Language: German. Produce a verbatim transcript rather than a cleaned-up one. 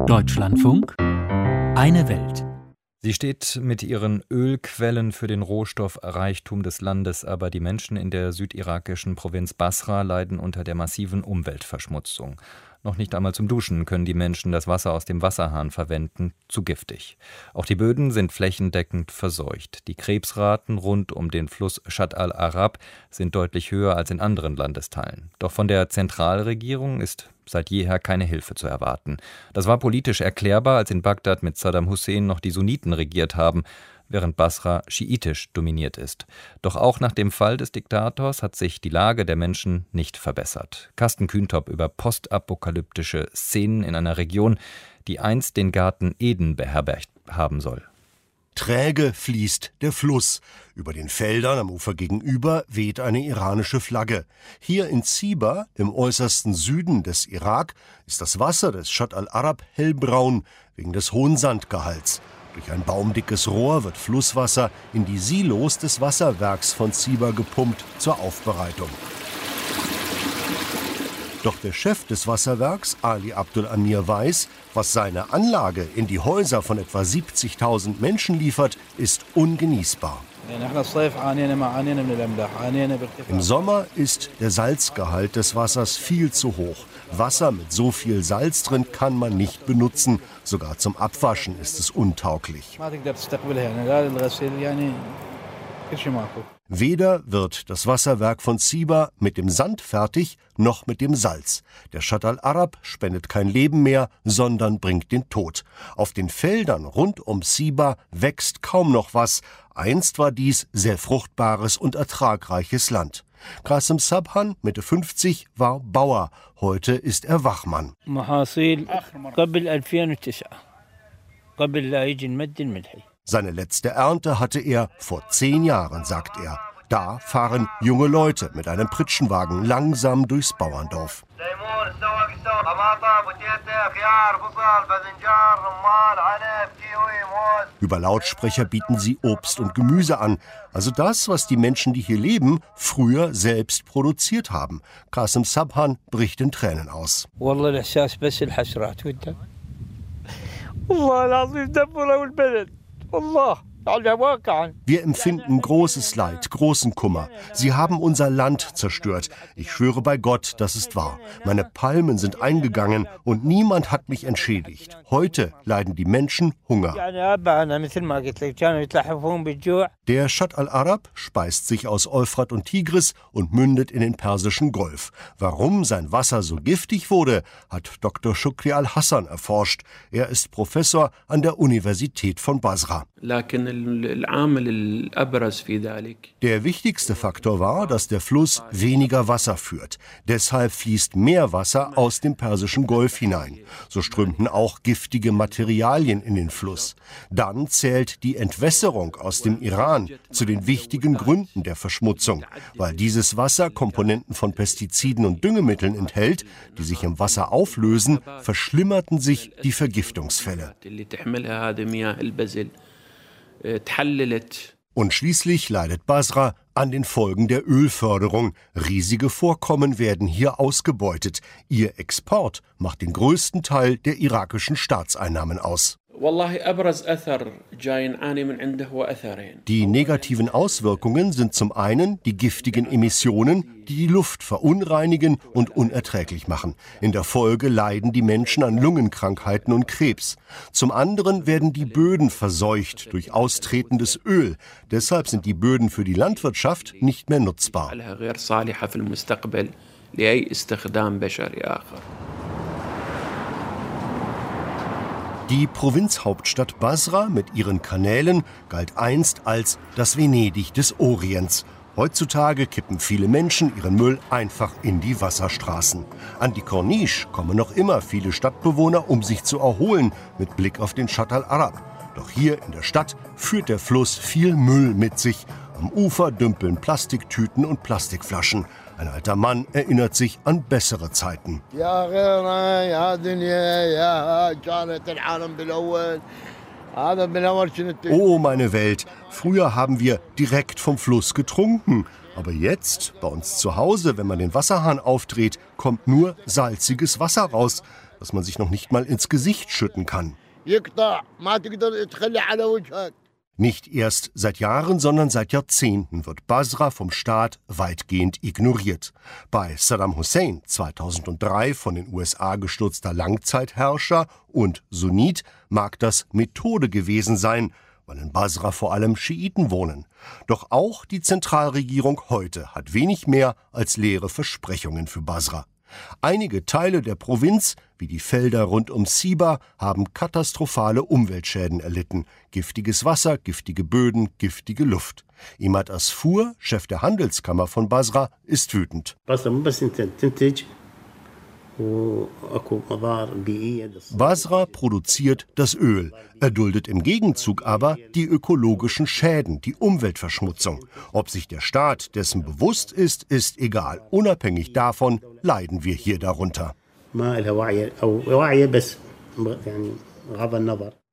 Deutschlandfunk Eine Welt. Sie steht mit ihren Ölquellen für den Rohstoffreichtum des Landes, aber die Menschen in der südirakischen Provinz Basra leiden unter der massiven Umweltverschmutzung. Noch nicht einmal zum Duschen können die Menschen das Wasser aus dem Wasserhahn verwenden, zu giftig. Auch die Böden sind flächendeckend verseucht. Die Krebsraten rund um den Fluss Shatt al-Arab sind deutlich höher als in anderen Landesteilen. Doch von der Zentralregierung ist seit jeher keine Hilfe zu erwarten. Das war politisch erklärbar, als in Bagdad mit Saddam Hussein noch die Sunniten regiert haben, während Basra schiitisch dominiert ist. Doch auch nach dem Fall des Diktators hat sich die Lage der Menschen nicht verbessert. Carsten Kühntop über postapokalyptische Szenen in einer Region, die einst den Garten Eden beherbergt haben soll. Träge fließt der Fluss. Über den Feldern am Ufer gegenüber weht eine iranische Flagge. Hier in Ziba, im äußersten Süden des Irak, ist das Wasser des Shatt al-Arab hellbraun wegen des hohen Sandgehalts. Durch ein baumdickes Rohr wird Flusswasser in die Silos des Wasserwerks von Ziba gepumpt zur Aufbereitung. Doch der Chef des Wasserwerks, Ali Abdul Amir, weiß, was seine Anlage in die Häuser von etwa siebzigtausend Menschen liefert, ist ungenießbar. Im Sommer ist der Salzgehalt des Wassers viel zu hoch. Wasser mit so viel Salz drin kann man nicht benutzen. Sogar zum Abwaschen ist es untauglich. Weder wird das Wasserwerk von Ziba mit dem Sand fertig, noch mit dem Salz. Der Shatt al-Arab spendet kein Leben mehr, sondern bringt den Tod. Auf den Feldern rund um Ziba wächst kaum noch was. Einst war dies sehr fruchtbares und ertragreiches Land. Qasim Sabhan, Mitte fünfzig, war Bauer. Heute ist er Wachmann. Seine letzte Ernte hatte er vor zehn Jahren, sagt er. Da fahren junge Leute mit einem Pritschenwagen langsam durchs Bauerndorf. Über Lautsprecher bieten sie Obst und Gemüse an. Also das, was die Menschen, die hier leben, früher selbst produziert haben. Qasim Sabhan bricht in Tränen aus. Wir empfinden großes Leid, großen Kummer. Sie haben unser Land zerstört. Ich schwöre bei Gott, das ist wahr. Meine Palmen sind eingegangen und niemand hat mich entschädigt. Heute leiden die Menschen Hunger. Der Shatt al-Arab speist sich aus Euphrat und Tigris und mündet in den Persischen Golf. Warum sein Wasser so giftig wurde, hat Doktor Shukri al-Hassan erforscht. Er ist Professor an der Universität von Basra. Der wichtigste Faktor war, dass der Fluss weniger Wasser führt. Deshalb fließt mehr Wasser aus dem Persischen Golf hinein. So strömten auch giftige Materialien in den Fluss. Dann zählt die Entwässerung aus dem Iran zu den wichtigen Gründen der Verschmutzung, weil dieses Wasser Komponenten von Pestiziden und Düngemitteln enthält, die sich im Wasser auflösen, verschlimmerten sich die Vergiftungsfälle. Und schließlich leidet Basra an den Folgen der Ölförderung. Riesige Vorkommen werden hier ausgebeutet. Ihr Export macht den größten Teil der irakischen Staatseinnahmen aus. Die negativen Auswirkungen sind zum einen die giftigen Emissionen, die die Luft verunreinigen und unerträglich machen. In der Folge leiden die Menschen an Lungenkrankheiten und Krebs. Zum anderen werden die Böden verseucht durch austretendes Öl. Deshalb sind die Böden für die Landwirtschaft nicht mehr nutzbar. Die Provinzhauptstadt Basra mit ihren Kanälen galt einst als das Venedig des Orients. Heutzutage kippen viele Menschen ihren Müll einfach in die Wasserstraßen. An die Corniche kommen noch immer viele Stadtbewohner, um sich zu erholen, mit Blick auf den Shatt al-Arab. Doch hier in der Stadt führt der Fluss viel Müll mit sich. Am Ufer dümpeln Plastiktüten und Plastikflaschen. Ein alter Mann erinnert sich an bessere Zeiten. Oh, meine Welt, früher haben wir direkt vom Fluss getrunken. Aber jetzt, bei uns zu Hause, wenn man den Wasserhahn aufdreht, kommt nur salziges Wasser raus. das man sich noch nicht mal ins Gesicht schütten kann. Nicht erst seit Jahren, sondern seit Jahrzehnten wird Basra vom Staat weitgehend ignoriert. Bei Saddam Hussein, zweitausenddrei von den U S A gestürzter Langzeitherrscher und Sunnit, mag das Methode gewesen sein, weil in Basra vor allem Schiiten wohnen. Doch auch die Zentralregierung heute hat wenig mehr als leere Versprechungen für Basra. Einige Teile der Provinz, wie die Felder rund um Siba, haben katastrophale Umweltschäden erlitten. Giftiges Wasser, giftige Böden, giftige Luft. Imad Asfour, Chef der Handelskammer von Basra, ist wütend. Basra produziert das Öl, erduldet im Gegenzug aber die ökologischen Schäden, die Umweltverschmutzung. Ob sich der Staat dessen bewusst ist, ist egal. Unabhängig davon leiden wir hier darunter.